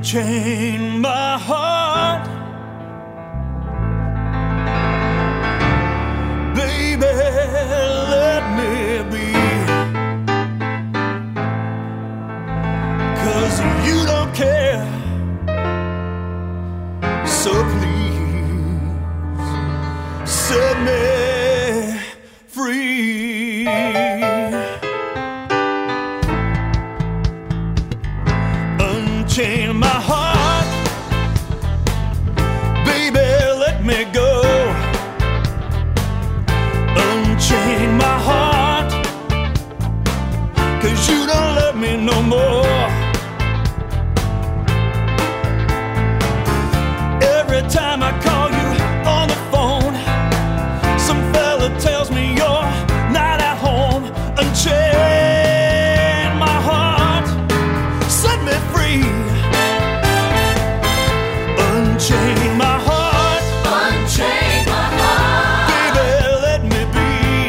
Unchain my heart, baby, let me be. 'Cause you don't care, so please set me free. Unchain my heart, baby, let me go. Unchain my heart, 'cause you don't love me no more. Every time I call you on the phone, some fella tells me you're not at home. Unchain my heart, set me free. Unchain my heart, Unchain my heart, baby, let me be.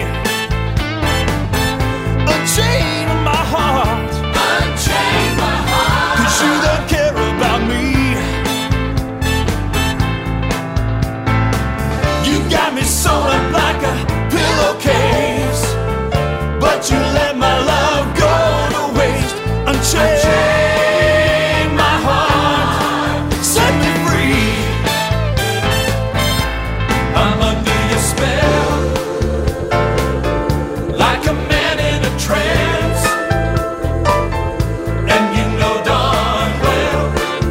Unchain my heart, unchain my heart, 'cause you don't care about me. You got me sewn up like a pillowcase, but you let my love go to waste. Unchain my heart, set me free. I'm under your spell, like a man in a trance, and you know darn well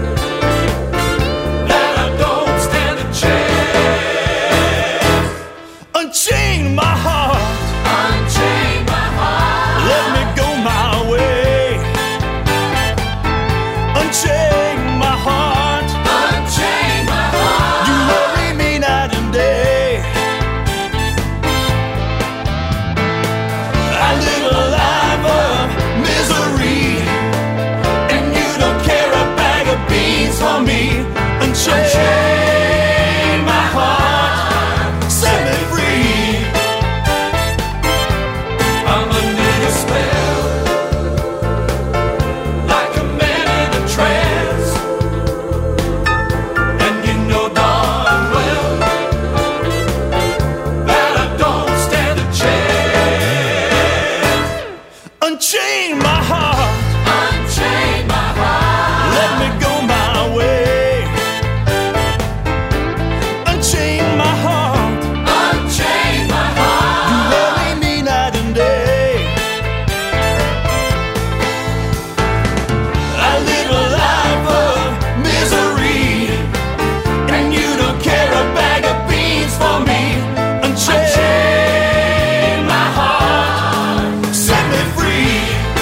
that I don't stand a chance. Unchain my heart, unchain my heart, let me go my way. Unchain my heart, unchain my heart, you worry me night and day. I live a life of misery, and you don't care a bag of beans for me. Unchain my heart, set me free. I'm under your spell, like a man in a trance, and you know darn well that I don't stand a chance. Unchain my heart, unchain my heart, let me go my way. Unchain my heart, unchain my heart, you worry me night and day. I live a life of misery, and you don't care a bag of beans for me. Unchain my heart, set me free.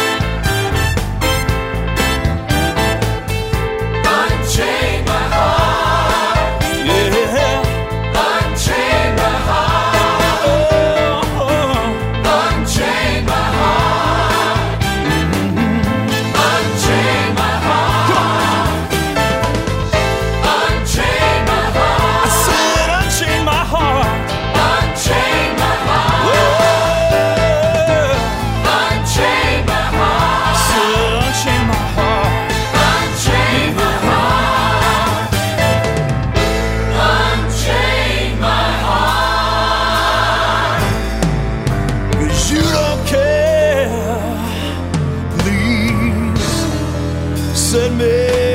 unchain my heart, Yeah. unchain my heart, Oh, unchain my heart, unchain my heart, unchain my heart, I said unchain my heart. unchain my heart, unchain my heart, I said unchain my heart. unchain my heart, unchain my heart. 'Cause you don't care. Please set me